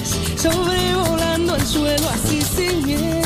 sobrevolando el suelo así sin miedo.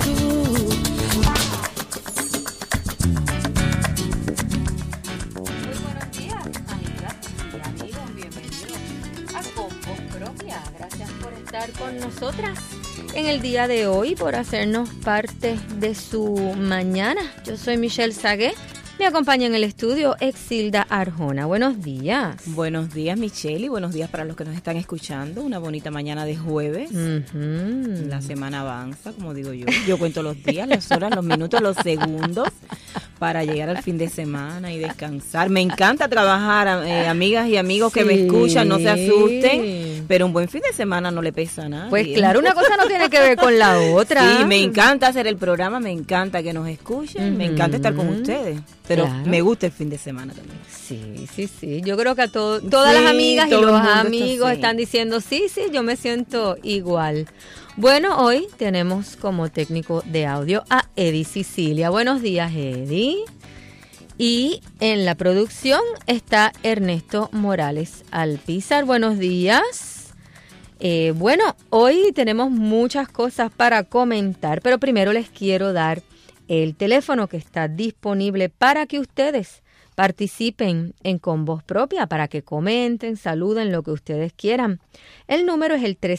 Muy buenos días, amigas y amigos, bienvenidos a Con Voz Propia. Gracias por estar con nosotras en el día de hoy, por hacernos parte de su mañana. Yo soy Michelle Sagué. Me acompaña en el estudio Exilda Arjona. Buenos días. Buenos días, Michelle, y buenos días para los que nos están escuchando. Una bonita mañana de jueves. La semana avanza, como digo yo. Yo cuento los días, las horas, los minutos, los segundos para llegar al fin de semana y descansar. Me encanta trabajar, amigas y amigos que me escuchan, no se asusten, pero un buen fin de semana no le pesa a nadie. Pues claro, una cosa no tiene que ver con la otra. Sí, me encanta hacer el programa, me encanta que nos escuchen, me encanta estar con ustedes. Pero claro, me gusta el fin de semana también. Sí. Yo creo que a todas las amigas y los amigos están diciendo, sí, yo me siento igual. Bueno, hoy tenemos como técnico de audio a Eddie Sicilia. Buenos días, Eddie. Y en la producción está Ernesto Morales Alpizar. Buenos días. Bueno, hoy tenemos muchas cosas para comentar, pero primero les quiero dar el teléfono que está disponible para que ustedes participen en Con Voz Propia, para que comenten, saluden, lo que ustedes quieran. El número es el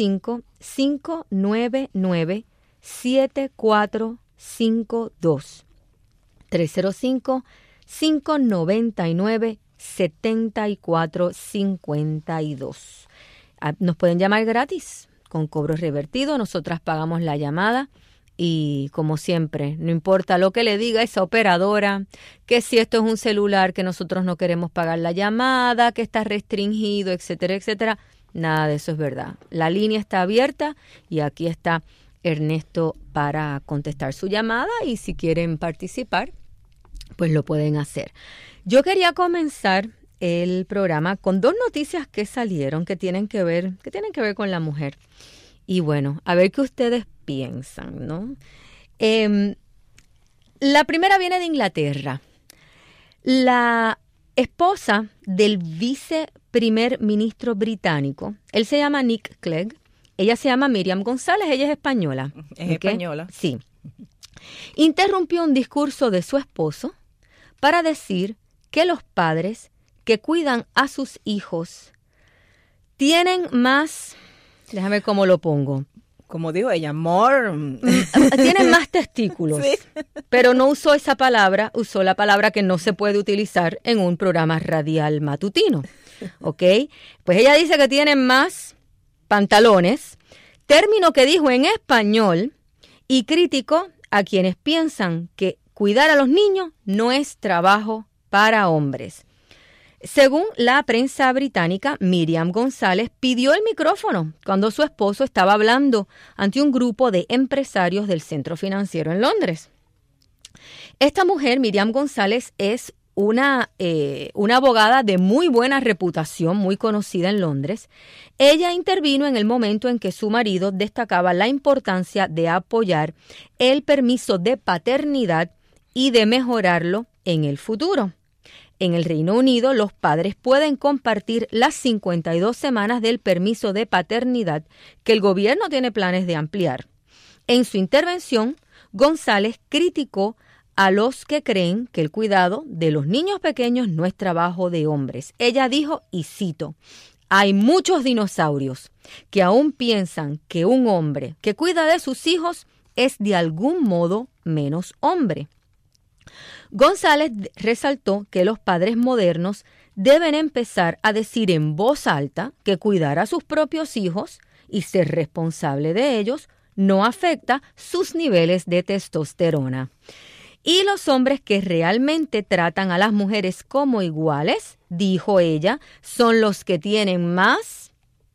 305-599-7452. 305-599-7452. Nos pueden llamar gratis, con cobro revertido. Nosotras pagamos la llamada. Y como siempre, no importa lo que le diga esa operadora, que si esto es un celular, que nosotros no queremos pagar la llamada, que está restringido, etcétera, etcétera, nada de eso es verdad. La línea está abierta y aquí está Ernesto para contestar su llamada y si quieren participar, pues lo pueden hacer. Yo quería comenzar el programa con dos noticias que salieron que tienen que ver con la mujer. Y bueno, a ver qué ustedes piensan, ¿no? La primera viene de Inglaterra. La esposa del viceprimer ministro británico, él se llama Nick Clegg, ella se llama Miriam González, ella es española. ¿Es española? Sí. Interrumpió un discurso de su esposo para decir que los padres que cuidan a sus hijos tienen más... Déjame ver cómo lo pongo. Como digo ella, more. Tienen más testículos. Sí. Pero no usó esa palabra, usó la palabra que no se puede utilizar en un programa radial matutino. ¿Ok? Pues ella dice que tienen más pantalones, término que dijo en español, y criticó a quienes piensan que cuidar a los niños no es trabajo para hombres. Según la prensa británica, Miriam González pidió el micrófono cuando su esposo estaba hablando ante un grupo de empresarios del centro financiero en Londres. Esta mujer, Miriam González, es una abogada de muy buena reputación, muy conocida en Londres. Ella intervino en el momento en que su marido destacaba la importancia de apoyar el permiso de paternidad y de mejorarlo en el futuro. En el Reino Unido, los padres pueden compartir las 52 semanas del permiso de paternidad que el gobierno tiene planes de ampliar. En su intervención, González criticó a los que creen que el cuidado de los niños pequeños no es trabajo de hombres. Ella dijo, y cito, hay muchos dinosaurios que aún piensan que un hombre que cuida de sus hijos es de algún modo menos hombre. González resaltó que los padres modernos deben empezar a decir en voz alta que cuidar a sus propios hijos y ser responsable de ellos no afecta sus niveles de testosterona. Y los hombres que realmente tratan a las mujeres como iguales, dijo ella, son los que tienen más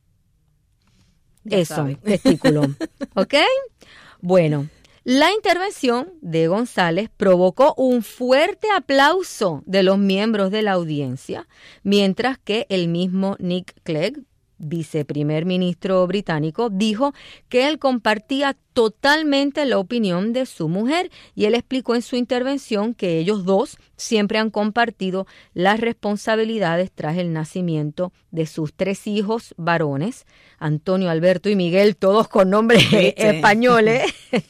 testículo. ¿Ok? Bueno. La intervención de González provocó un fuerte aplauso de los miembros de la audiencia, mientras que el mismo Nick Clegg viceprimer ministro británico, dijo que él compartía totalmente la opinión de su mujer y él explicó en su intervención que ellos dos siempre han compartido las responsabilidades tras el nacimiento de sus 3 hijos varones, Antonio, Alberto y Miguel, todos con nombres españoles.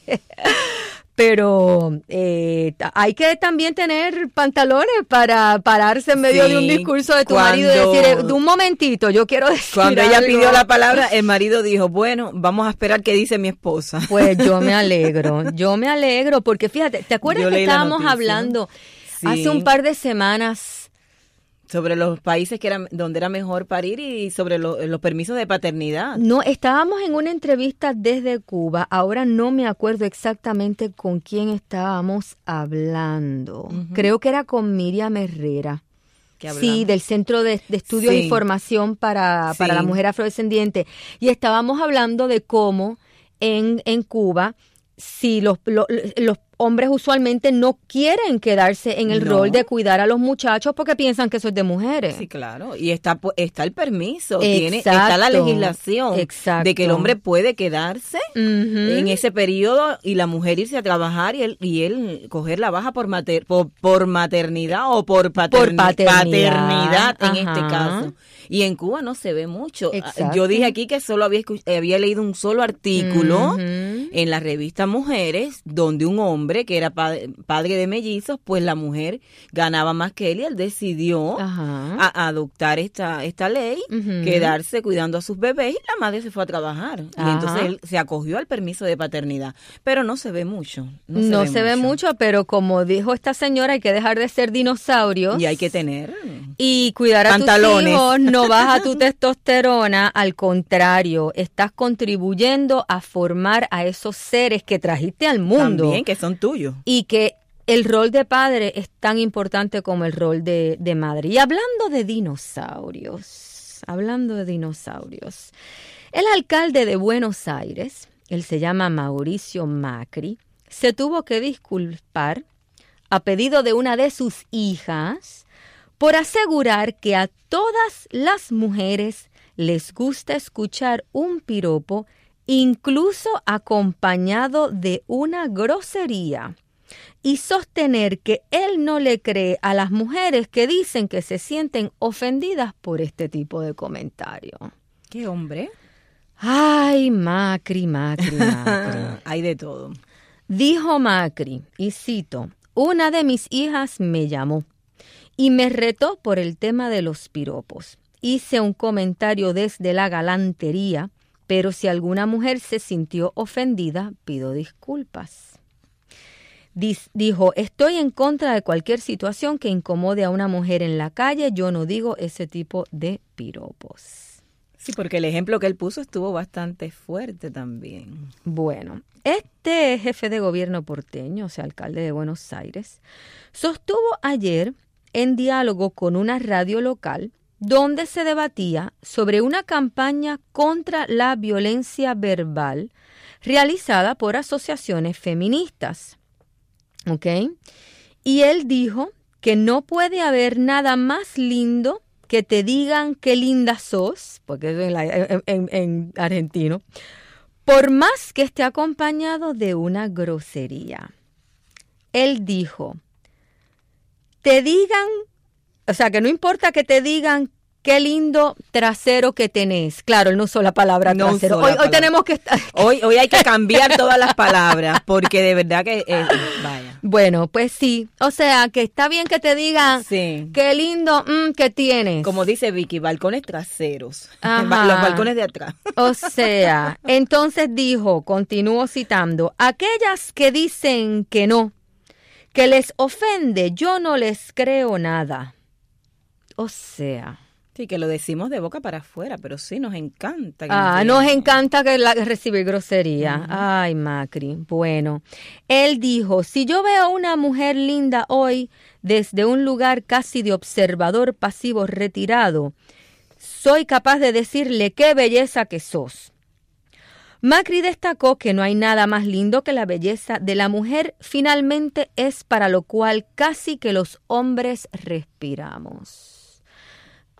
Pero hay que también tener pantalones para pararse en medio de un discurso de tu marido y decir, de un momentito, yo quiero decir Cuando ella algo. pidió la palabra, el marido dijo, bueno, vamos a esperar qué dice mi esposa. Pues yo me alegro, porque fíjate, ¿te acuerdas que estábamos hablando hace un par de semanas sobre los países donde era mejor parir y sobre los permisos de paternidad? No, estábamos en una entrevista desde Cuba. Ahora no me acuerdo exactamente con quién estábamos hablando. Uh-huh. Creo que era con Miriam Herrera. Sí, del Centro de Estudios e Información para la Mujer Afrodescendiente. Y estábamos hablando de cómo en Cuba, si los hombres usualmente no quieren quedarse en el rol de cuidar a los muchachos porque piensan que eso es de mujeres. Sí, claro. Y está el permiso, está la legislación de que el hombre puede quedarse en ese periodo y la mujer irse a trabajar y él coger la baja por maternidad o por paternidad en este caso. Y en Cuba no se ve mucho. Exacto. Yo dije aquí que solo había leído un solo artículo en la revista Mujeres donde un hombre que era padre de mellizos, pues la mujer ganaba más que él y él decidió adoptar esta ley, quedarse cuidando a sus bebés y la madre se fue a trabajar. Y entonces él se acogió al permiso de paternidad. Pero no se ve mucho. No se ve mucho, pero como dijo esta señora, hay que dejar de ser dinosaurios. Y hay que tener y cuidar a pantalones. Tus hijos, no baja tu testosterona, al contrario, estás contribuyendo a formar a esos seres que trajiste al mundo. También, que son tuyos. Y que el rol de padre es tan importante como el rol de madre. Y hablando de dinosaurios, el alcalde de Buenos Aires, él se llama Mauricio Macri, se tuvo que disculpar a pedido de una de sus hijas por asegurar que a todas las mujeres les gusta escuchar un piropo, incluso acompañado de una grosería, y sostener que él no le cree a las mujeres que dicen que se sienten ofendidas por este tipo de comentario. ¿Qué hombre? Ay, Macri. Hay de todo. Dijo Macri, y cito, una de mis hijas me llamó y me retó por el tema de los piropos. Hice un comentario desde la galantería, pero si alguna mujer se sintió ofendida, pido disculpas. Dijo, estoy en contra de cualquier situación que incomode a una mujer en la calle, yo no digo ese tipo de piropos. Sí, porque el ejemplo que él puso estuvo bastante fuerte también. Bueno, este jefe de gobierno porteño, o sea, alcalde de Buenos Aires, sostuvo ayer en diálogo con una radio local donde se debatía sobre una campaña contra la violencia verbal realizada por asociaciones feministas. ¿Ok? Y él dijo que no puede haber nada más lindo que te digan qué linda sos, porque es en argentino, por más que esté acompañado de una grosería. Él dijo, te digan, o sea, que no importa que te digan qué lindo trasero que tenés. Claro, él no usó la palabra trasero. Hoy tenemos que estar... Hoy hay que cambiar todas las palabras, porque de verdad que... vaya. Bueno, pues sí. O sea, que está bien que te digan qué lindo que tienes. Como dice Vicky, balcones traseros. Los balcones de atrás. O sea, entonces dijo, continúo citando, aquellas que dicen que no, que les ofende, yo no les creo nada. O sea... Sí, que lo decimos de boca para afuera, pero sí nos encanta. Nos encanta recibir grosería. Uh-huh. Ay, Macri. Bueno, él dijo, si yo veo a una mujer linda hoy desde un lugar casi de observador pasivo retirado, soy capaz de decirle qué belleza que sos. Macri destacó que no hay nada más lindo que la belleza de la mujer, finalmente es para lo cual casi que los hombres respiramos.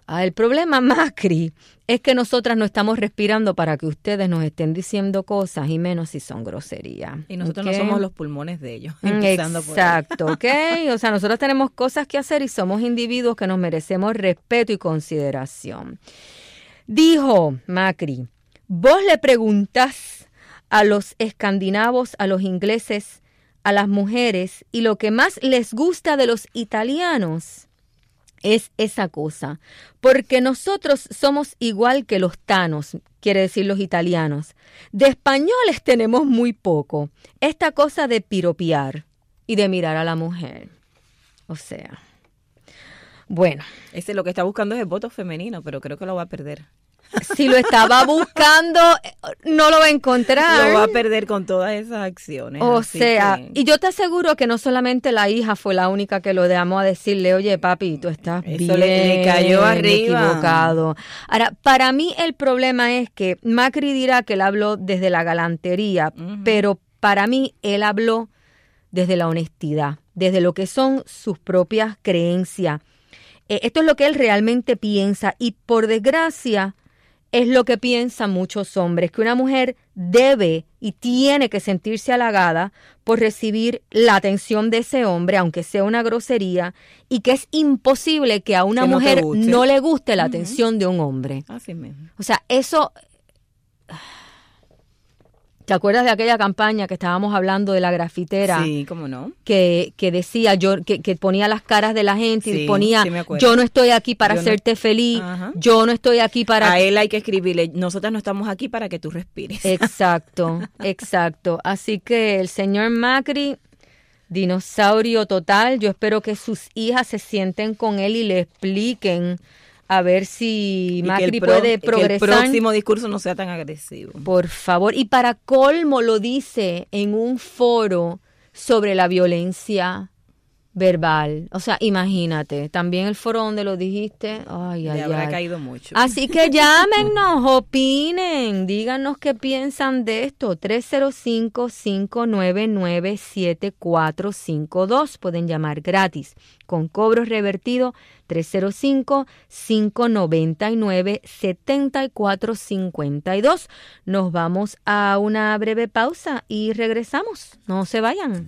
El problema, Macri, es que nosotras no estamos respirando para que ustedes nos estén diciendo cosas, y menos si son groserías. Y nosotros ¿Okay? no somos los pulmones de ellos. Exacto, ¿ok? O sea, nosotros tenemos cosas que hacer y somos individuos que nos merecemos respeto y consideración. Dijo Macri, vos le preguntás a los escandinavos, a los ingleses, a las mujeres, y lo que más les gusta de los italianos es esa cosa, porque nosotros somos igual que los tanos, quiere decir los italianos. De españoles tenemos muy poco, esta cosa de piropear y de mirar a la mujer. O sea, bueno. Ese lo que está buscando es el voto femenino, pero creo que lo va a perder. Si lo estaba buscando, no lo va a encontrar. Lo va a perder con todas esas acciones. O sea, y yo te aseguro que no solamente la hija fue la única que lo llamó a decirle, oye, papi, tú estás eso bien le cayó arriba. equivocado. Ahora, para mí el problema es que Macri dirá que él habló desde la galantería, pero para mí él habló desde la honestidad, desde lo que son sus propias creencias. Esto es lo que él realmente piensa y, por desgracia, es lo que piensan muchos hombres, que una mujer debe y tiene que sentirse halagada por recibir la atención de ese hombre, aunque sea una grosería, y que es imposible que a una mujer no le guste la atención de un hombre. Así mismo. O sea, eso... ¿Te acuerdas de aquella campaña que estábamos hablando de la grafitera? Sí, cómo no. Que decía, que ponía las caras de la gente y ponía, sí yo no estoy aquí para hacerte feliz, yo no estoy aquí para... A él hay que escribirle, nosotras no estamos aquí para que tú respires. Exacto, exacto. Así que el señor Macri, dinosaurio total, yo espero que sus hijas se sienten con él y le expliquen a ver si Macri puede progresar. Que el próximo discurso no sea tan agresivo. Por favor. Y para colmo lo dice en un foro sobre la violencia verbal. O sea, imagínate. También el foro donde lo dijiste. Le habrá caído mucho. Así que llámenos, opinen. Díganos qué piensan de esto. 305-599-7452. Pueden llamar gratis. Con cobro revertido, 305-599-7452. Nos vamos a una breve pausa y regresamos. No se vayan.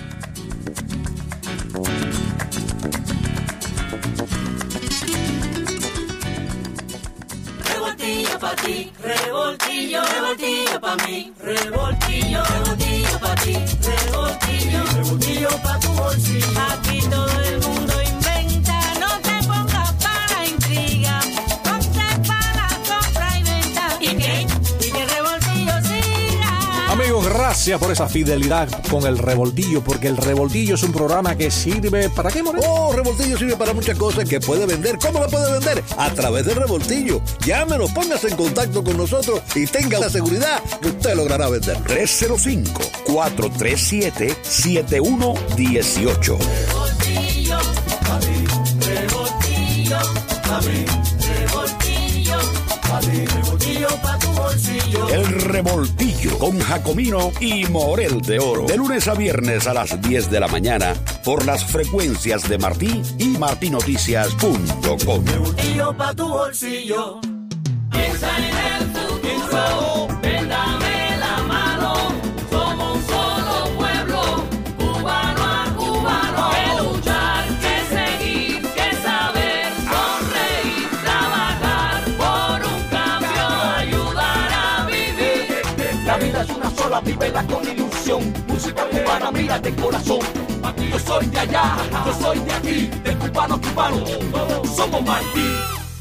Revoltillo pa' ti, revoltillo, revoltillo pa' mí, revoltillo, revoltillo pa' ti, revoltillo, revoltillo pa' tu bolsillo. Aquí todo el mundo inventa, no te pongas para intriga, ponte para compra y venta. ¿Y qué? Y que revoltillo siga. Amigos, gracias por esa fidelidad con el Revoltillo, porque el Revoltillo es un programa que sirve ¿para qué, Moreno? Oh, Revoltillo sirve para muchas cosas que puede vender. ¿Cómo lo puede vender? A través del Revoltillo. Llámenos, póngase en contacto con nosotros y tenga la seguridad que usted logrará vender. 305-437-7118. Revoltillo, a mí, revoltillo, a mí, revoltillo, a mí, revoltillo pa' tu bolsillo. El Revoltillo con Jacomino y Morel de Oro. De lunes a viernes a las 10 de la mañana por las frecuencias de Martí y martinoticias.com. Revoltillo pa' tu bolsillo. Piensa en el futuro, véndame la mano. Somos un solo pueblo, cubano a cubano. Que luchar, que seguir, que saber, sonreír, trabajar por un cambio, ayudar a vivir. La vida es una sola, vívela con ilusión. Música cubana, mira de corazón. Yo soy de allá, yo soy de aquí, de cubano a cubano, todos somos Martí.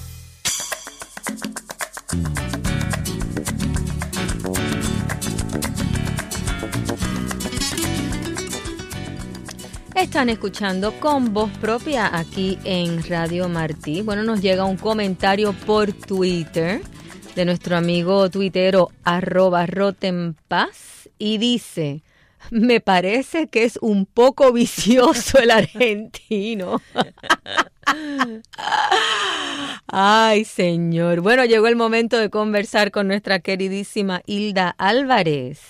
Están escuchando Con Voz Propia aquí en Radio Martí. Bueno, nos llega un comentario por Twitter de nuestro amigo tuitero @rotenpaz y dice: me parece que es un poco vicioso el argentino. Ay, señor. Bueno, llegó el momento de conversar con nuestra queridísima Hilda Álvarez.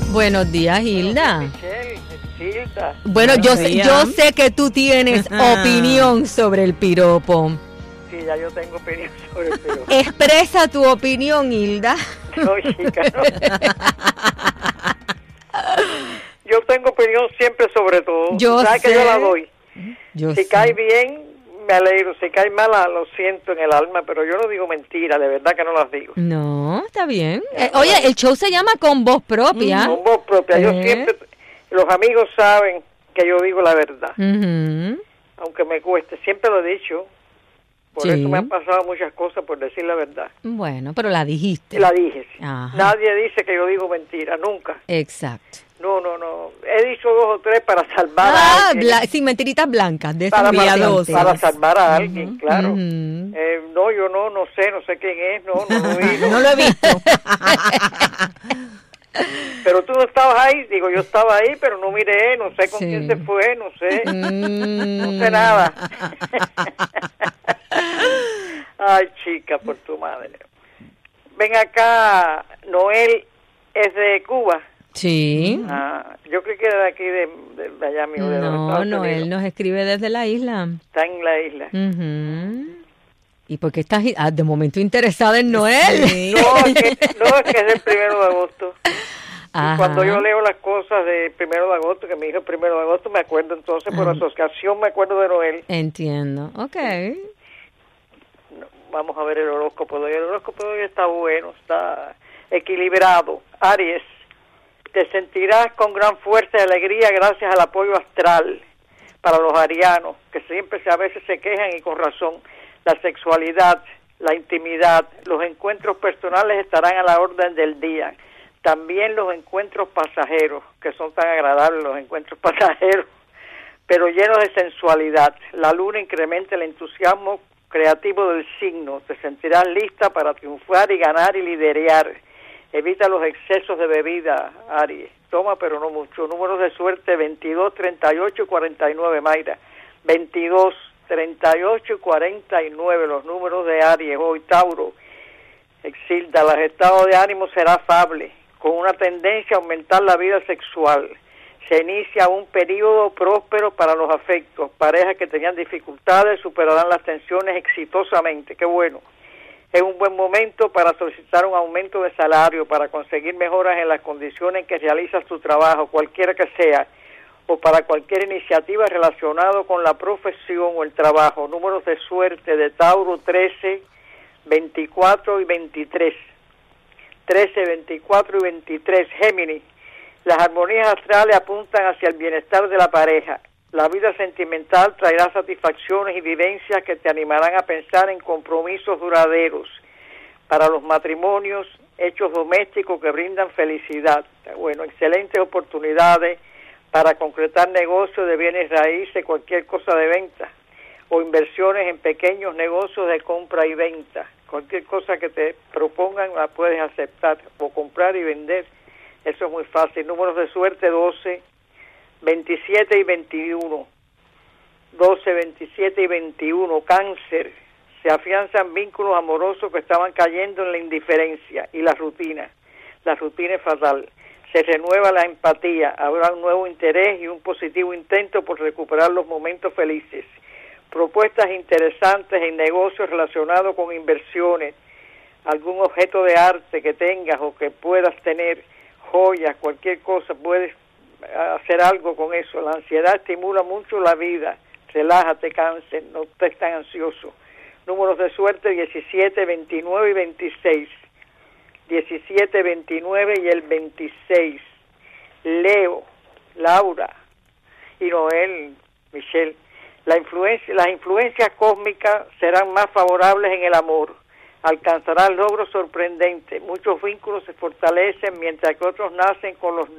Buenos días, Hilda. Michelle, Hilda. Bueno, yo sé que tú tienes opinión sobre el piropo. Sí, ya yo tengo opinión sobre el piropo. Expresa tu opinión, Hilda. No, chica, no. Yo tengo opinión siempre sobre todo. ¿Sabes que yo la doy? Si cae bien, me alegro. Si cae mal, lo siento en el alma, pero yo no digo mentiras, de verdad que no las digo. No, está bien. Oye, el show se llama Con Voz Propia. Con voz propia. Yo siempre, los amigos saben que yo digo la verdad. Aunque me cueste, siempre lo he dicho. Por eso me han pasado muchas cosas por decir la verdad. Bueno, pero la dijiste. La dije, sí. Ajá. Nadie dice que yo digo mentira, nunca. Exacto. No. He dicho 2 o 3 para salvar a alguien. Sin mentiritas blancas, de para salvar a uh-huh. alguien, claro. No, yo no sé quién es, no lo vi. No lo he visto. Pero tú no estabas ahí, digo, yo estaba ahí, pero no miré, no sé con quién se fue, no sé. No sé nada. Ay, chica, por tu madre. Ven acá, Noel es de Cuba. Sí. Yo creo que era de aquí, de allá mismo. No, Noel nos escribe desde la isla. Está en la isla. ¿Y por qué estás de momento interesada en Noel? Sí. No, es que es el 1 de agosto. Y cuando yo leo las cosas de 1 de agosto, que mi hijo es 1 de agosto, me acuerdo entonces, por asociación me acuerdo de Noel. Entiendo, ok. Vamos a ver el horóscopo de hoy. El horóscopo de hoy está bueno, está equilibrado. Aries, te sentirás con gran fuerza y alegría gracias al apoyo astral para los arianos, que siempre a veces se quejan y con razón. La sexualidad, la intimidad, los encuentros personales estarán a la orden del día. También los encuentros pasajeros, que son tan agradables los encuentros pasajeros, pero llenos de sensualidad. La luna incrementa el entusiasmo creativo del signo. Te sentirás lista para triunfar y ganar y liderar. Evita los excesos de bebida, Aries. Toma, pero no mucho. Números de suerte 22, 38 y 49, Mayra. 22, 38 y 49, los números de Aries. Hoy, Tauro. Exilda, el estado de ánimo será afable, con una tendencia a aumentar la vida sexual. Se inicia un periodo próspero para los afectos. Parejas que tenían dificultades superarán las tensiones exitosamente. Qué bueno. Es un buen momento para solicitar un aumento de salario, para conseguir mejoras en las condiciones en que realizas tu trabajo, cualquiera que sea, o para cualquier iniciativa relacionada con la profesión o el trabajo. Números de suerte de Tauro 13, 24 y 23. 13, 24 y 23. Géminis. Las armonías astrales apuntan hacia el bienestar de la pareja. La vida sentimental traerá satisfacciones y vivencias que te animarán a pensar en compromisos duraderos. Para los matrimonios, hechos domésticos que brindan felicidad. Bueno, excelentes oportunidades para concretar negocios de bienes raíces, cualquier cosa de venta, o inversiones en pequeños negocios de compra y venta. Cualquier cosa que te propongan la puedes aceptar, o comprar y vender. Eso es muy fácil. Números de suerte 12, 27 y 21. 12, 27 y 21. Cáncer. Se afianzan vínculos amorosos que estaban cayendo en la indiferencia y la rutina. La rutina es fatal. Se renueva la empatía. Habrá un nuevo interés y un positivo intento por recuperar los momentos felices. Propuestas interesantes en negocios relacionados con inversiones. Algún objeto de arte que tengas o que puedas tener. Joyas, cualquier cosa, puedes hacer algo con eso. La ansiedad estimula mucho la vida. Relájate, Cáncer, no estés tan ansioso. Números de suerte 17, 29 y 26. 17, 29 y el 26. Leo, Laura y Noel, Michelle. Las influencias cósmicas serán más favorables en el amor. Alcanzarás logros sorprendentes. Muchos vínculos se fortalecen mientras que otros nacen con las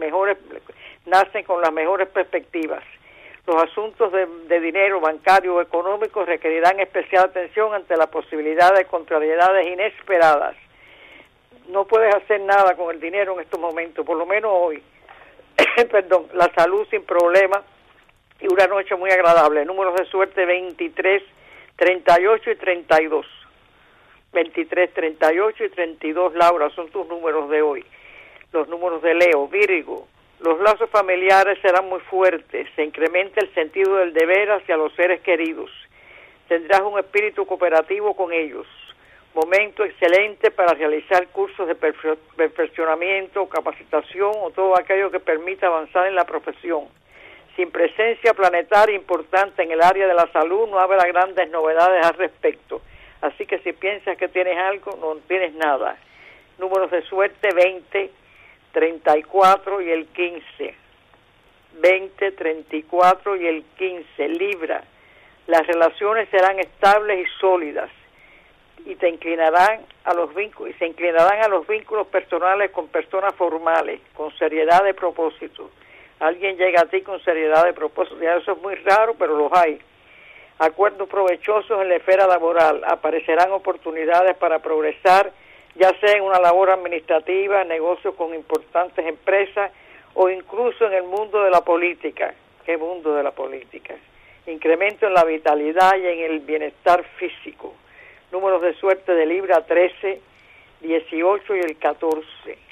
mejores perspectivas. Los asuntos de dinero, bancario o económico requerirán especial atención ante la posibilidad de contrariedades inesperadas. No puedes hacer nada con el dinero en estos momentos, por lo menos hoy. Perdón, la salud sin problema y una noche muy agradable. Números de suerte 23, 38 y 32. 23, 38 y 32, Laura, son tus números de hoy. Los números de Leo, Virgo. Los lazos familiares serán muy fuertes, se incrementa el sentido del deber hacia los seres queridos. Tendrás un espíritu cooperativo con ellos. Momento excelente para realizar cursos de perfeccionamiento, capacitación o todo aquello que permita avanzar en la profesión. Sin presencia planetaria importante en el área de la salud no habrá grandes novedades al respecto. Así que si piensas que tienes algo, no tienes nada. Números de suerte 20, 34 y el 15. 20, 34 y el 15. Libra. Las relaciones serán estables y sólidas y se inclinarán a los vínculos personales con personas formales, con seriedad de propósito. Alguien llega a ti con seriedad de propósito. Ya eso es muy raro, pero los hay. Acuerdos provechosos en la esfera laboral. Aparecerán oportunidades para progresar, ya sea en una labor administrativa, negocios con importantes empresas o incluso en el mundo de la política. ¿Qué mundo de la política? Incremento en la vitalidad y en el bienestar físico. Números de suerte de Libra 13, 18 y el 14.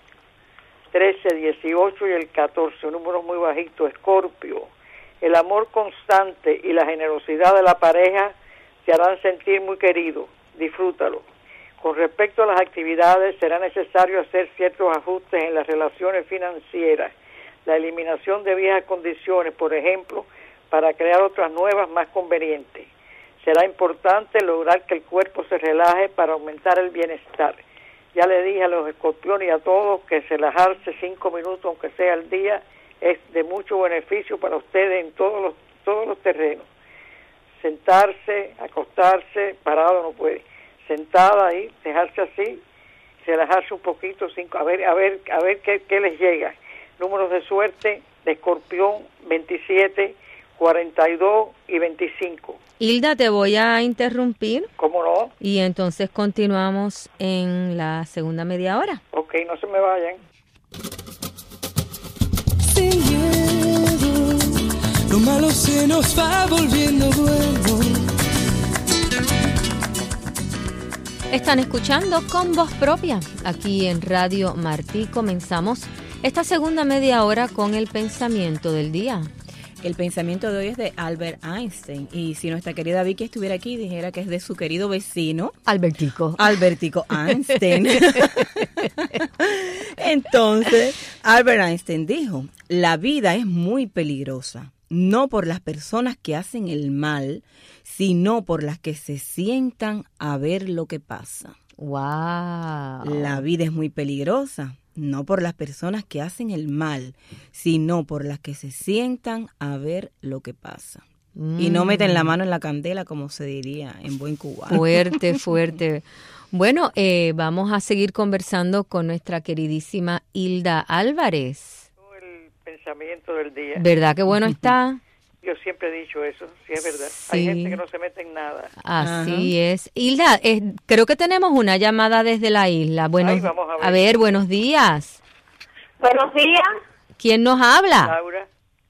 13, 18 y el 14, números muy bajitos. Escorpio. El amor constante y la generosidad de la pareja te harán sentir muy querido. Disfrútalo. Con respecto a las actividades, será necesario hacer ciertos ajustes en las relaciones financieras. La eliminación de viejas condiciones, por ejemplo, para crear otras nuevas más convenientes. Será importante lograr que el cuerpo se relaje para aumentar el bienestar. Ya le dije a los escorpiones y a todos que relajarse 5 minutos, aunque sea al día, es de mucho beneficio para ustedes en todos los terrenos. Sentarse, acostarse, parado no puede. Sentada ahí, dejarse así, relajarse un poquito, a ver qué les llega. Números de suerte de Escorpión 27, 42 y 25. Hilda, te voy a interrumpir. ¿Cómo no? Y entonces continuamos en la segunda media hora. Ok, no se me vayan. Sin miedo, lo malo se nos va volviendo bueno. Están escuchando Con Voz Propia, aquí en Radio Martí. Comenzamos esta segunda media hora con el pensamiento del día. El pensamiento de hoy es de Albert Einstein. Y si nuestra querida Vicky estuviera aquí, dijera que es de su querido vecino Albertico Einstein. Entonces, Albert Einstein dijo: la vida es muy peligrosa, no por las personas que hacen el mal, sino por las que se sientan a ver lo que pasa. ¡Wow! La vida es muy peligrosa, no por las personas que hacen el mal, sino por las que se sientan a ver lo que pasa. Y no meten la mano en la candela, como se diría en buen cubano. Fuerte, fuerte. Bueno, vamos a seguir conversando con nuestra queridísima Hilda Álvarez. El pensamiento del día. ¿Verdad que bueno está? Yo siempre he dicho eso, sí es verdad. Sí. Hay gente que no se mete en nada. Así es. Hilda, creo que tenemos una llamada desde la isla. Bueno, vamos a ver, buenos días. Buenos días. ¿Quién nos habla? Laura.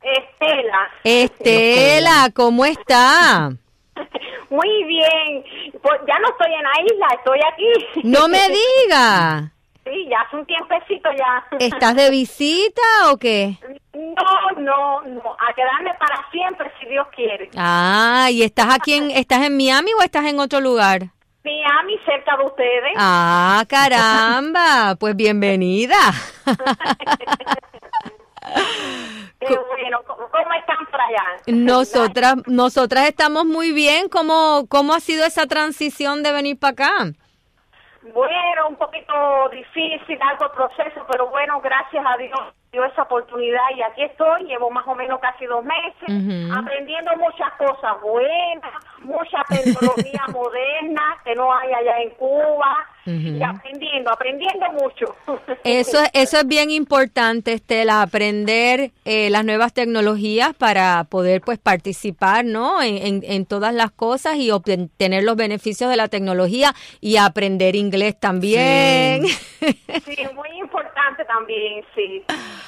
Estela, ¿cómo está? Muy bien. Pues ya no estoy en la isla, estoy aquí. No me diga. Sí, ya hace un tiempecito ya. ¿Estás de visita o qué? No, a quedarme para siempre si Dios quiere. Ah, ¿y estás estás en Miami o estás en otro lugar? Miami, cerca de ustedes. Ah, caramba, pues bienvenida. Qué bueno, ¿cómo están por allá? Nosotras estamos muy bien. ¿Cómo ha sido esa transición de venir para acá? Bueno, un poquito difícil, algo proceso, pero bueno, gracias a Dios dio esa oportunidad y aquí estoy, llevo más o menos casi 2 meses, aprendiendo muchas cosas buenas, mucha tecnología moderna que no hay allá en Cuba, y aprendiendo mucho. Eso es bien importante, Estela, aprender las nuevas tecnologías para poder pues participar, ¿no? en todas las cosas y obtener los beneficios de la tecnología y aprender inglés también. Sí, muy importante también, sí.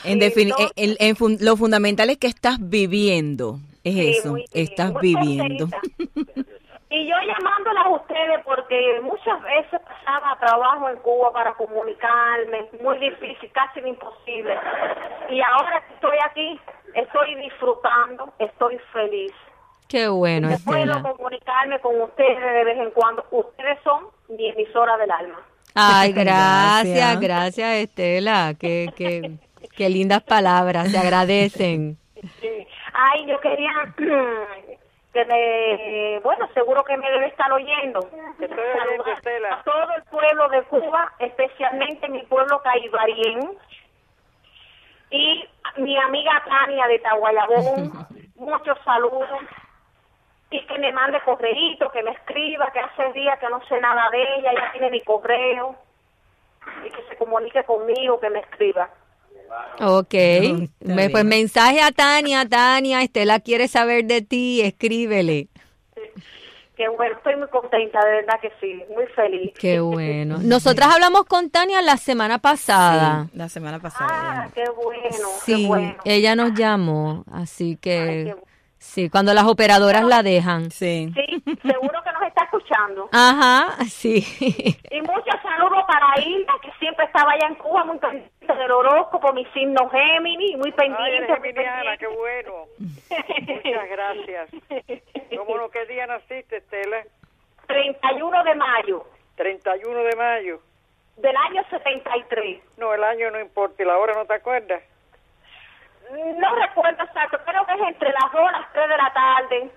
Lo fundamental es que estás viviendo, es sí, eso, estás viviendo. Y yo llamándolas a ustedes porque porque muchas veces pasaba trabajo en Cuba para comunicarme, muy difícil, casi imposible. Y ahora que estoy aquí, estoy disfrutando, estoy feliz. Qué bueno, Estela. Puedo comunicarme con ustedes de vez en cuando. Ustedes son mi emisora del alma. Ay, gracias, Estela. Qué lindas palabras, te agradecen. Sí. Ay, yo quería seguro que me debe estar oyendo. A todo el pueblo de Cuba, especialmente mi pueblo caibarien, y mi amiga Tania de Tahuayabón, muchos saludos, y que me mande correíto, que me escriba, que hace días que no sé nada de ella, ya tiene mi correo, y que se comunique conmigo, que me escriba. Ok, pues mensaje a Tania, Estela quiere saber de ti, escríbele. Qué bueno, estoy muy contenta, de verdad que sí, muy feliz. Qué bueno. Nosotras hablamos con Tania la semana pasada. Sí, la semana pasada. Ah, qué bueno, sí, qué bueno. Ella nos llamó, así que sí, cuando las operadoras la dejan. Sí. Sí, seguro que nos está escuchando. Ajá, sí. Y muchos saludos para Hilda, que siempre estaba allá en Cuba, muy pendiente del horóscopo, mi signo Géminis, muy pendiente. Ay, geminiana, qué bueno. Muchas gracias. ¿Cómo no? ¿Qué día naciste, Estela? 31 de mayo. 31 de mayo. Del año 73. No, el año no importa, ¿y la hora no te acuerdas? No recuerdo exacto, creo que es entre las 2 y las 3 de la tarde.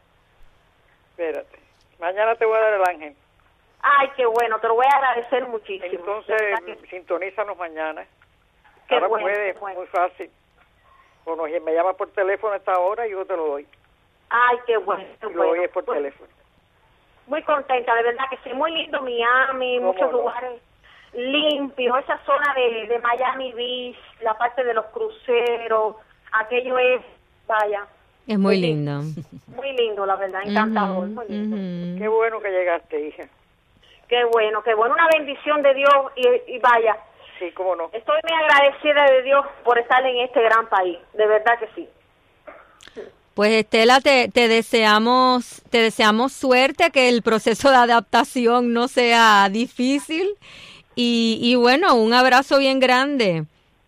Espérate, mañana te voy a dar el ángel. Ay, qué bueno, te lo voy a agradecer muchísimo. Entonces, sintonízanos mañana. Qué Ahora bueno, puedes, qué bueno. muy fácil. Bueno, me llama por teléfono a esta hora y yo te lo doy. Ay, qué bueno, qué Lo bueno. oyes por teléfono. Muy contenta, de verdad que sí, muy lindo Miami, muchos lugares limpios, esa zona de Miami Beach, la parte de los cruceros, aquello es, vaya. Es muy lindo. Muy lindo, la verdad, encantador, muy lindo. Qué bueno que llegaste, hija. Qué bueno, una bendición de Dios y vaya. Sí, cómo no. Estoy muy agradecida de Dios por estar en este gran país, de verdad que sí. Pues Estela, te deseamos suerte, que el proceso de adaptación no sea difícil y bueno, un abrazo bien grande.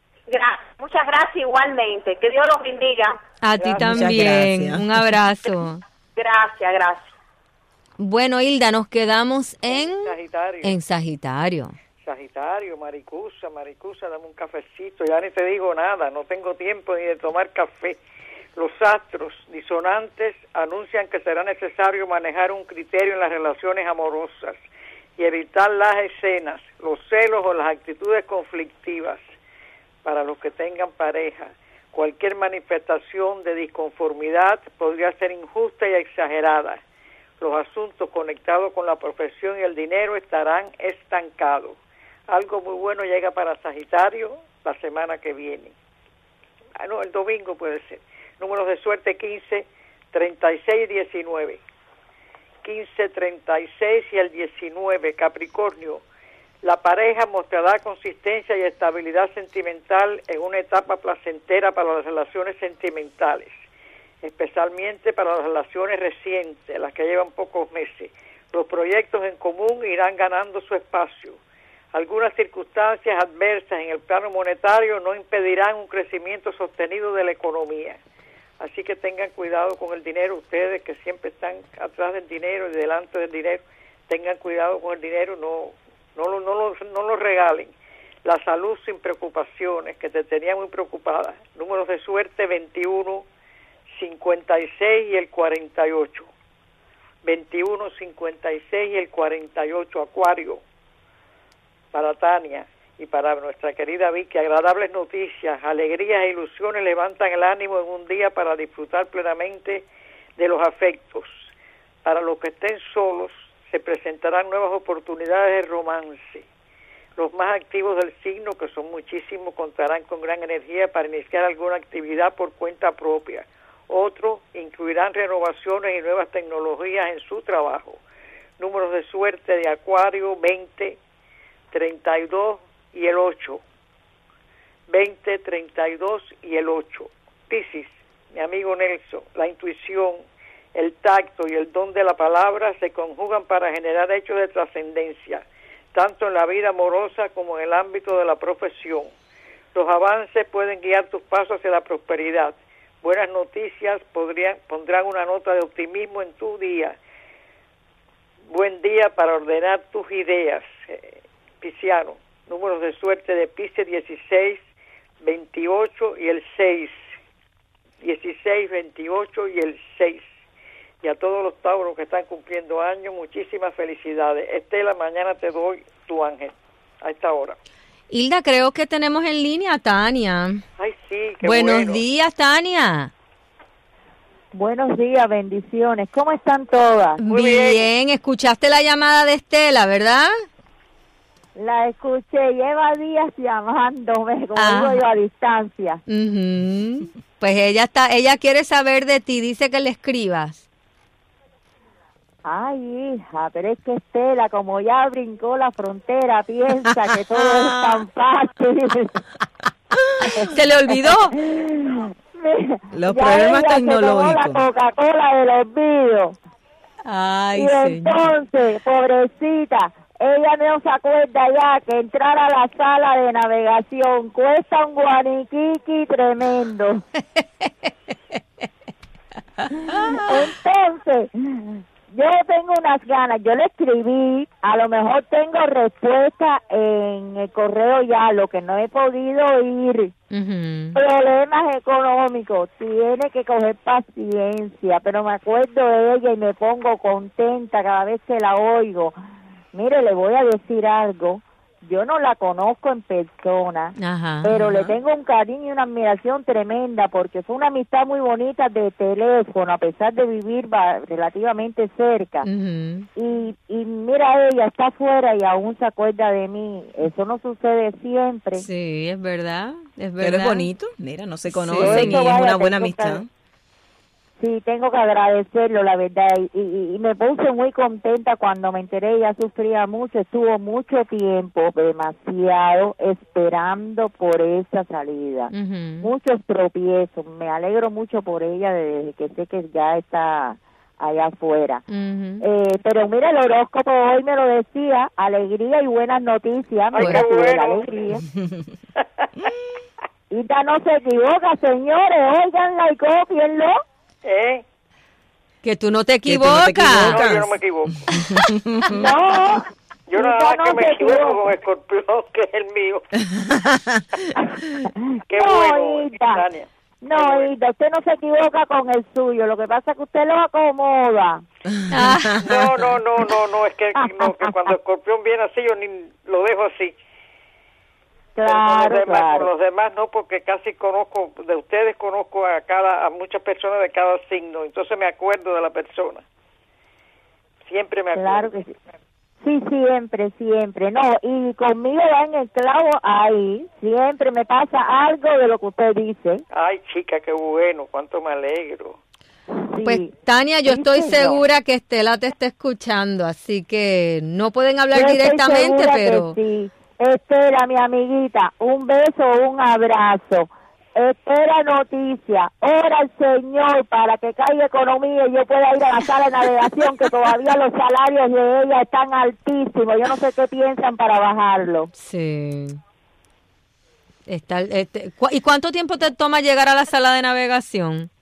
Muchas gracias igualmente, que Dios los bendiga. A ti también, un abrazo. Gracias. Bueno, Hilda, nos quedamos en Sagitario. Sagitario, Maricusa, dame un cafecito, ya ni te digo nada, no tengo tiempo ni de tomar café. Los astros disonantes anuncian que será necesario manejar un criterio en las relaciones amorosas y evitar las escenas, los celos o las actitudes conflictivas. Para los que tengan pareja, cualquier manifestación de disconformidad podría ser injusta y exagerada. Los asuntos conectados con la profesión y el dinero estarán estancados. Algo muy bueno llega para Sagitario la semana que viene. El domingo puede ser. Números de suerte 15, 36 y 19. 15, 36 y el 19. Capricornio. La pareja mostrará consistencia y estabilidad sentimental en una etapa placentera para las relaciones sentimentales, especialmente para las relaciones recientes, las que llevan pocos meses. Los proyectos en común irán ganando su espacio. Algunas circunstancias adversas en el plano monetario no impedirán un crecimiento sostenido de la economía. Así que tengan cuidado con el dinero, ustedes que siempre están atrás del dinero y delante del dinero, tengan cuidado con el dinero, no lo regalen. La salud sin preocupaciones, que te tenía muy preocupada. Números de suerte 21, 56 y el 48. 21, 56 y el 48, Acuario. Para Tania y para nuestra querida Vicky, agradables noticias, alegrías e ilusiones levantan el ánimo en un día para disfrutar plenamente de los afectos. Para los que estén solos, se presentarán nuevas oportunidades de romance. Los más activos del signo, que son muchísimos, contarán con gran energía para iniciar alguna actividad por cuenta propia. Otros incluirán renovaciones y nuevas tecnologías en su trabajo. Números de suerte de Acuario 20, 32 y el 8. 20, 32 y el 8. Piscis, mi amigo Nelson, la intuición el tacto y el don de la palabra se conjugan para generar hechos de trascendencia, tanto en la vida amorosa como en el ámbito de la profesión. Los avances pueden guiar tus pasos hacia la prosperidad. Buenas noticias pondrán una nota de optimismo en tu día. Buen día para ordenar tus ideas. Pisciano, números de suerte de Piscis 16, 28 y el 6. 16, 28 y el 6. Y a todos los tauros que están cumpliendo años, muchísimas felicidades. Estela, mañana te doy tu ángel a esta hora. Hilda, creo que tenemos en línea a Tania. Ay, sí, qué Buenos días, Tania. Buenos días, bendiciones. ¿Cómo están todas? Muy bien. Escuchaste la llamada de Estela, ¿verdad? La escuché, lleva días llamándome, como digo yo, a distancia. Pues ella quiere saber de ti, dice que le escribas. Ay, hija, pero es que Estela, como ya brincó la frontera, piensa que todo es tan fácil. ¿Se le olvidó? Los problemas tecnológicos. Se tomó la Coca-Cola del olvido. Ay, y entonces, pobrecita, ella no se acuerda ya que entrar a la sala de navegación cuesta un guaniquiqui tremendo. Entonces, yo tengo unas ganas, yo le escribí, a lo mejor tengo respuesta en el correo ya, lo que no he podido ir. Problemas económicos, tiene que coger paciencia, pero me acuerdo de ella y me pongo contenta cada vez que la oigo. Mire, le voy a decir algo. Yo no la conozco en persona, pero le tengo un cariño y una admiración tremenda porque fue una amistad muy bonita de teléfono, a pesar de vivir relativamente cerca. Y mira, ella está afuera y aún se acuerda de mí. Eso no sucede siempre. Sí, es verdad, es verdad. Pero es bonito, mira, no se conocen y es una buena amistad. Sí, tengo que agradecerlo, la verdad, y me puse muy contenta cuando me enteré. Ella sufría mucho, estuvo mucho tiempo, demasiado, esperando por esa salida. Muchos tropiezos, me alegro mucho por ella desde que sé que ya está allá afuera. Pero mira, el horóscopo hoy me lo decía, alegría y buenas noticias. Ay, mira, qué bueno. Alegría. Y ya no se equivoca, señores, óiganla y cópienlo. Que tú no te equivocas. No, yo no me equivoco. No. Yo nada más que me equivoco con Escorpión, que es el mío. Qué bueno, Tania. No, Ida, usted no se equivoca con el suyo. Lo que pasa es que usted lo acomoda. No, es que cuando Escorpión viene así, yo ni lo dejo así. Claro, con los demás no, porque casi conozco, de ustedes conozco a muchas personas de cada signo, entonces me acuerdo de la persona. Siempre me acuerdo. Claro que sí. Sí, siempre. No, y conmigo va en el clavo ahí. Siempre me pasa algo de lo que usted dice. Ay, chica, qué bueno, cuánto me alegro. Sí. Pues, Tania, yo estoy segura que Estela te está escuchando, así que no pueden hablar directamente, pero... Sí. Estela, mi amiguita, un beso, un abrazo. Espera noticia, ora al Señor para que caiga economía y yo pueda ir a la sala de navegación, que todavía los salarios de ella están altísimos. Yo no sé qué piensan para bajarlo. Sí. ¿Y cuánto tiempo te toma llegar a la sala de navegación?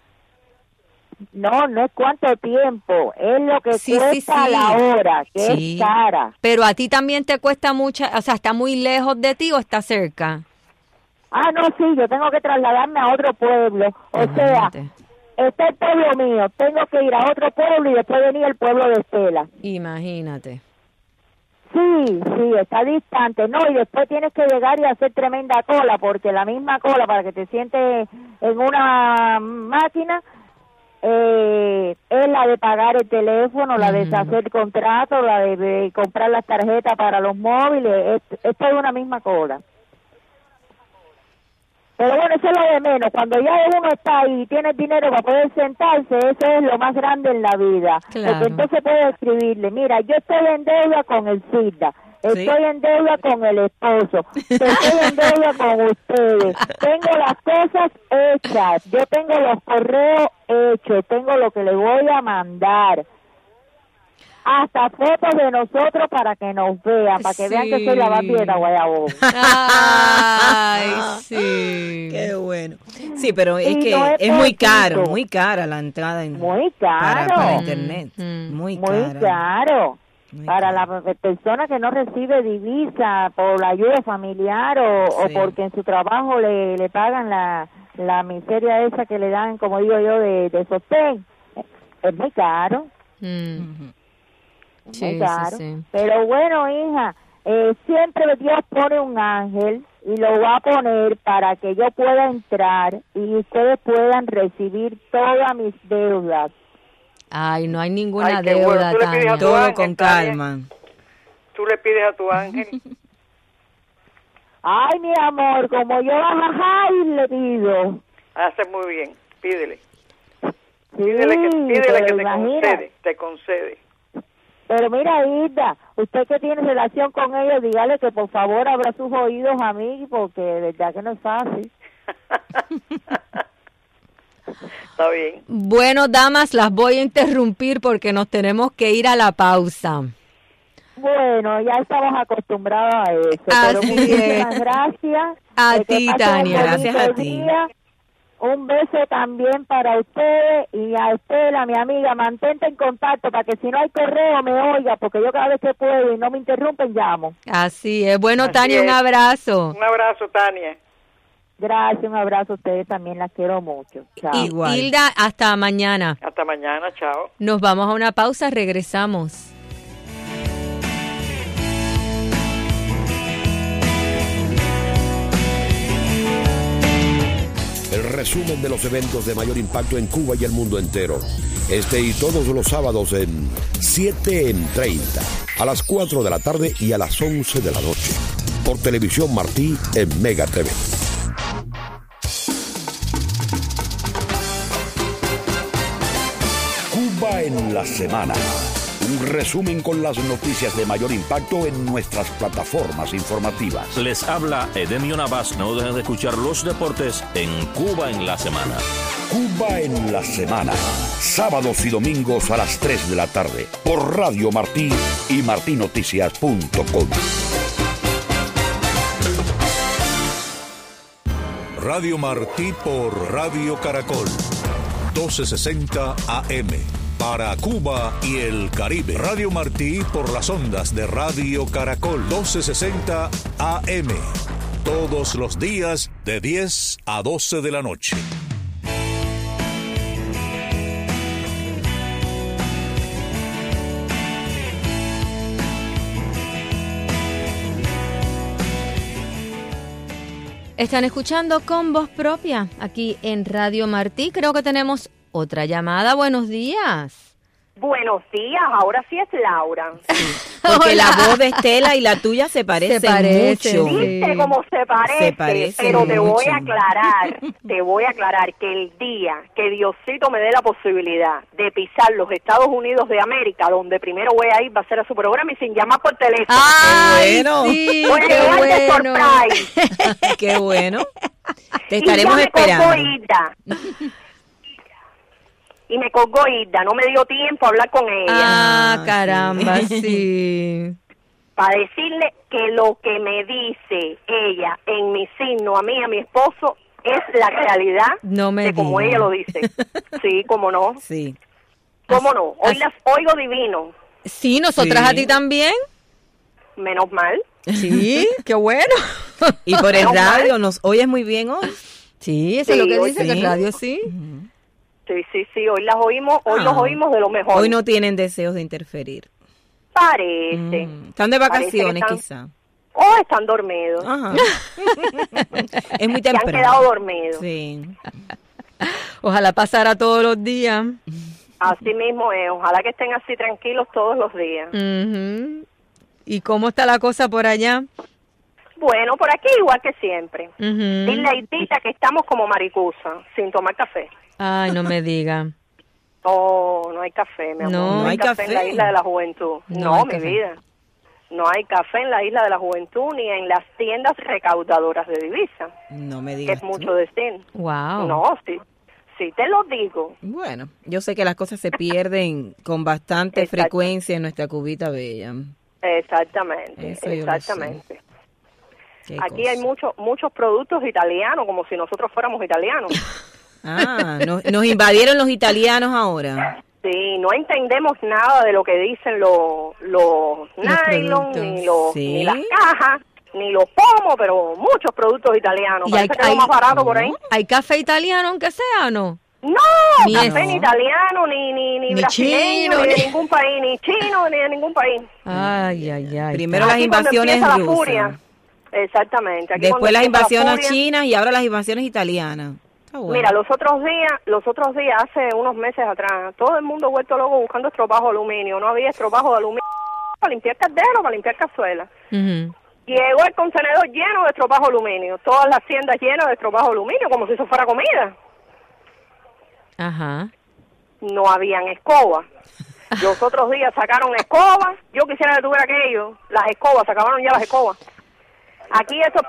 No es cuánto tiempo, es lo que cuesta la hora, que es cara. Pero a ti también te cuesta mucho, o sea, ¿está muy lejos de ti o está cerca? No, sí, yo tengo que trasladarme a otro pueblo, sea, este es el pueblo mío, tengo que ir a otro pueblo y después venir al pueblo de Estela. Imagínate. Sí, está distante, no, y después tienes que llegar y hacer tremenda cola, porque la misma cola para que te sientes en una máquina... es la de pagar el teléfono, la de hacer contratos, la de comprar las tarjetas para los móviles, es toda una misma cola. Pero bueno, eso es lo de menos. Cuando ya uno está ahí y tiene dinero para poder sentarse, eso es lo más grande en la vida. Claro. Porque entonces puede escribirle, mira, yo estoy en deuda con el SIDA, Estoy en deuda con el esposo. Estoy en deuda con ustedes. Tengo las cosas hechas. Yo tengo los correos hechos. Tengo lo que le voy a mandar. Hasta fotos de nosotros para que nos vean, para que vean que soy la Barbie de Guayabo. Ay, sí. Qué bueno. Sí, pero es Y que no es es muy caro, poquito. muy cara la entrada Muy caro. para internet. Muy cara. Caro. Para la persona que no recibe divisa por la ayuda familiar o porque en su trabajo le pagan la miseria esa que le dan, como digo yo, de sostén, es muy caro. Muy caro. Sí. Pero bueno, hija, siempre Dios pone un ángel y lo va a poner para que yo pueda entrar y ustedes puedan recibir todas mis deudas. Ay, no hay ninguna Ay, qué deuda, bueno. Tú le pides Tania. a tu Todo ángel, con Tania. calma. Tú le pides a tu ángel. Ay, mi amor, como yo ay, le pido. Hace muy bien. Pídele. Sí, Pídele que pero te imagina. concede. Te concede. Pero mira, Hilda, usted que tiene relación con ellos, dígale que por favor abra sus oídos a mí, porque de verdad que no es fácil. Está bien. Bueno, damas, las voy a interrumpir porque nos tenemos que ir a la pausa. Bueno, ya estamos acostumbrados a eso. Pero Así muchísimas es. gracias. A Que ti, pasen un Tania. Gracias a bonito ti. día. Un beso también para ustedes y a Estela, mi amiga. Mantente en contacto para que si no hay correo me oiga, porque yo cada vez que puedo y no me interrumpen llamo. Así es. Bueno, Así Tania, un es. abrazo. Un abrazo, Tania. Gracias, un abrazo a ustedes también, las quiero mucho. Chao. Y Igual. Hilda, hasta mañana. Hasta mañana. Chao. Nos vamos a una pausa, regresamos. El resumen de los eventos de mayor impacto en Cuba y el mundo entero. Este y todos los sábados en 7 en 30, a las 4 de la tarde y a las 11 de la noche. Por Televisión Martí en Mega TV. Cuba en la semana. Un resumen con las noticias de mayor impacto en nuestras plataformas informativas. Les habla Edemio Navas. No dejen de escuchar los deportes en Cuba en la semana. Cuba en la semana. Sábados y domingos a las 3 de la tarde. Por Radio Martí y martinoticias.com. Radio Martí por Radio Caracol. 1260 AM. Para Cuba y el Caribe. Radio Martí por las ondas de Radio Caracol. 1260 AM. Todos los días de 10 a 12 de la noche. Están escuchando Con Voz Propia aquí en Radio Martí. Creo que tenemos otra llamada. Buenos días. Buenos días, ahora sí es Laura. Porque Hola. la voz de Estela y la tuya se parecen, parecen, mucho. sí. ¿Viste cómo se parece? Pero te voy a aclarar que el día que Diosito me dé la posibilidad de pisar los Estados Unidos de América, donde primero voy a ir va a ser a su programa y sin llamar por teléfono. ¡Ay, bueno. sí! Voy a ¡Qué llegar de bueno! surprise. Qué bueno. Te Y estaremos ya me colgó esperando. Hilda. Y me colgó Hilda, no me dio tiempo a hablar con ella. Ah, caramba, sí. Para decirle que lo que me dice ella en mi signo, a mí y a mi esposo, es la realidad No me de como diga. ella lo dice. Sí, cómo no. Sí. ¿Cómo no? Hoy las oigo divino. Sí, nosotras Sí. a ti también. Menos mal. Sí, qué bueno. Y por el No, radio nos oyes muy bien hoy. Sí, eso es lo Sí, que hoy dice, que sí. el radio sí. Sí, hoy las oímos, hoy los oímos de lo mejor. Hoy no tienen deseos de interferir. Parece. Están de Parece vacaciones, que quizá. Oh, están dormidos. Ajá. Es muy Se han temprano. quedado dormidos. Sí. Ojalá pasara todos los días. Así mismo es. Ojalá que estén así tranquilos todos los días. Ujú. ¿Y cómo está la cosa por allá? Bueno, por aquí igual que siempre. Ujú. Dile a Hilda que estamos como maricusa, sin tomar café. Ay, no me diga. Oh, no hay café, mi amor. No hay hay café en la café. isla de la juventud. No No, hay mi café. vida. No hay café en la Isla de la Juventud ni en las tiendas recaudadoras de divisas. No me Que digas es mucho decir. Wow. No, sí te lo digo. Bueno, yo sé que las cosas se pierden con bastante frecuencia en nuestra cubita bella. Exactamente, Eso yo lo exactamente. Qué Aquí cosa. hay muchos productos italianos, como si nosotros fuéramos italianos. Nos invadieron los italianos ahora. Sí, no entendemos nada de lo que dicen los nylon, ni las cajas, ni los pomos, pero muchos productos italianos. Parece que es lo más barato por ahí. ¿Hay café italiano aunque sea o no? No, Ni café eso. ni italiano, ni brasileño, chino, ni de ni- ningún país, ni chino, ni de ningún país. Ay, ay, ay. Primero las Aquí cuando invasiones empieza la rusas. furia. Exactamente. Aquí Después cuando las empieza la invasiones furia- chinas y ahora las invasiones italianas. Está bueno. Mira, los otros días, hace unos meses atrás, todo el mundo ha vuelto loco buscando estropajo de aluminio. No había estropajo de aluminio para limpiar caldero, para limpiar cazuela. Ujú. Llegó el contenedor lleno de estropajo de aluminio, todas las tiendas llenas de estropajo de aluminio, como si eso fuera comida. Ajá. No habían escobas. Los otros días sacaron escobas. Yo quisiera que tuviera aquello. Las escobas, se acabaron ya las escobas. Aquí esto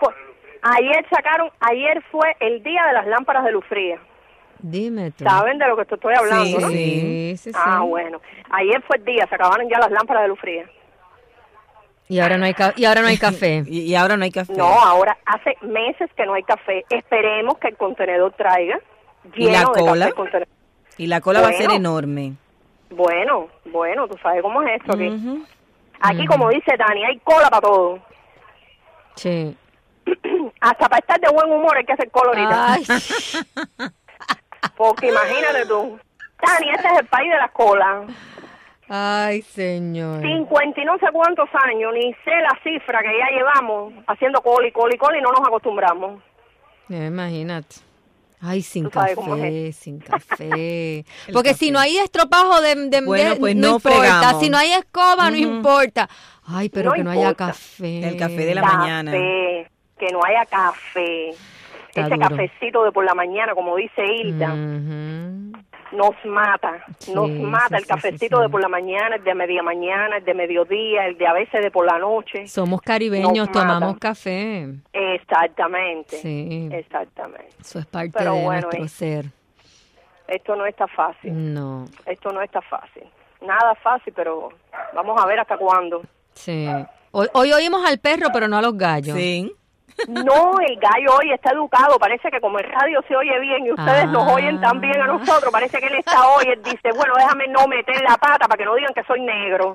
ayer fue el día de las lámparas de luz fría. Dime tú. ¿Saben de lo que te estoy hablando, Sí, no? sí. Bueno. Ayer fue el día, se acabaron ya las lámparas de luz fría. Y ahora no hay café. Y ahora no hay café. No, ahora hace meses que no hay café. Esperemos que el contenedor traiga ¿Y la lleno de cola? café. Contenedor. Y la cola va a ser Bueno. enorme. Bueno, tú sabes cómo es esto aquí. Ujú. Aquí, como dice Dani, hay cola para todo. Sí. Hasta para estar de buen humor hay que hacer cola ahorita. Ay. Porque imagínate tú. Dani, este es el país de las colas. Ay, señor. 50 y no sé cuántos años, ni sé la cifra que ya llevamos haciendo cola y no nos acostumbramos. Imagínate. Ay, sin Tú sabes cómo café, sin café. Porque si no hay estropajo Bueno, pues no no importa. fregamos. Si no hay escoba, no Ujú. importa. Ay, pero No que no haya importa. café. El café de la Café, mañana. que no haya café. Está Ese duro. cafecito de por la mañana, como dice Hilda, Ujú. nos mata. Nos Sí, mata sí, el cafecito de por la mañana, el de media mañana, el de mediodía, el de a veces de por la noche. Somos caribeños, Nos mata. tomamos café. Exactamente. Sí. Exactamente. Eso es parte Pero de bueno, nuestro ser. Esto no está fácil. No. Esto no está fácil. Nada fácil, pero vamos a ver hasta cuándo. Sí. Hoy oímos al perro, pero no a los gallos. Sí. No, el gallo hoy está educado. Parece que como el radio se oye bien y ustedes nos oyen tan bien a nosotros, parece que él está hoy. Él dice, bueno, déjame no meter la pata para que no digan que soy negro.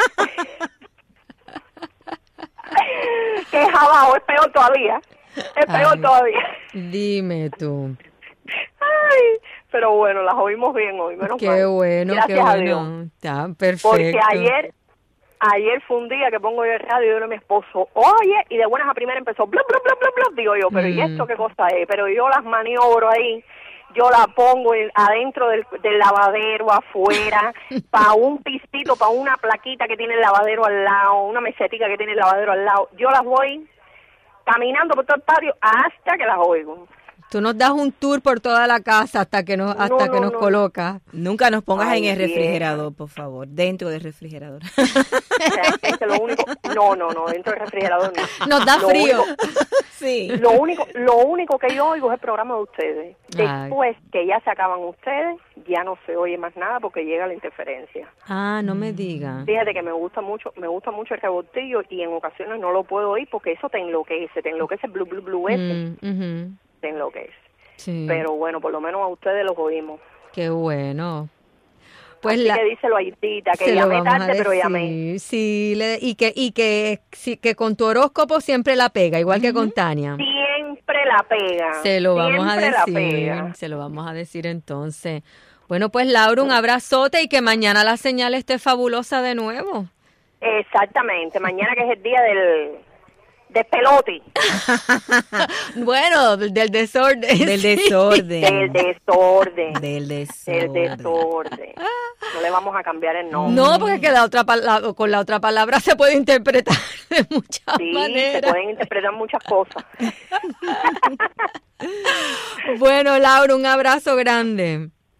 Que es abajo, es peor todavía. Es peor Ay. todavía. Dime tú. Ay, pero bueno, las oímos bien hoy, menos Qué mal. bueno, Gracias qué a bueno. Dios. Está perfecto. Porque ayer fue un día que pongo yo el radio y yo a mi esposo, oye, y de buenas a primeras empezó, bla, bla, bla, bla, bla, digo yo, pero ¿y esto qué cosa es? Pero yo las maniobro ahí, yo la pongo adentro del lavadero, afuera, para un pisito, para una plaquita que tiene el lavadero al lado, una mesetica que tiene el lavadero al lado, yo las voy caminando por todo el patio hasta que las oigo. Tú nos das un tour por toda la casa hasta que nos no. colocas. Nunca nos pongas Ay, en el vieja. refrigerador, por favor. Dentro del refrigerador. O sea, es que lo único, no, dentro del refrigerador no. Nos da Lo frío. único- Sí. Lo único que yo oigo es el programa de ustedes. Después que ya se acaban ustedes, ya no se oye más nada porque llega la interferencia. Ah, no me digas. Fíjate que me gusta mucho el revoltillo y en ocasiones no lo puedo oír porque eso te enloquece el blu blu blu ese, Ujú. te enloquece. Sí. Pero bueno, por lo menos a ustedes los oímos. Qué bueno. Pues Así que díselo a Itita, que se lo llamé vamos a tarde, pero decir. llamé. Sí, que con tu horóscopo siempre la pega, igual que con Tania. Siempre la pega. Se lo vamos a siempre la decir. pega. Se lo vamos a decir entonces. Bueno, pues Laura, un abrazote y que mañana la señal esté fabulosa de nuevo. Exactamente, mañana que es el día del pelote. Bueno, del desorden. Del sí. desorden. Del desorden. Del Del desorden. desorden. No le vamos a cambiar el nombre. No, porque es que con la otra palabra se puede interpretar de muchas Sí, se maneras. pueden interpretar muchas cosas. Bueno, Laura, un abrazo grande.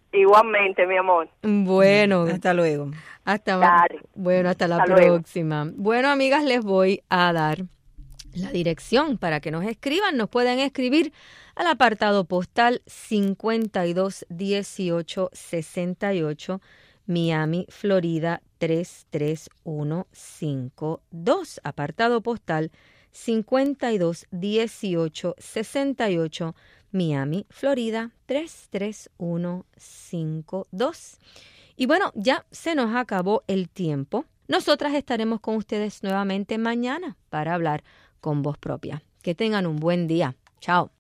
Igualmente, mi amor. Bueno. Hasta luego. Hasta la Hasta luego. próxima. Bueno, amigas, les voy a dar la dirección para que nos escriban. Nos pueden escribir al apartado postal 521868, Miami, Florida 33152. Apartado postal 521868, Miami, Florida 33152. Y bueno, ya se nos acabó el tiempo. Nosotras estaremos con ustedes nuevamente mañana para hablar con voz propia. Que tengan un buen día. Chao.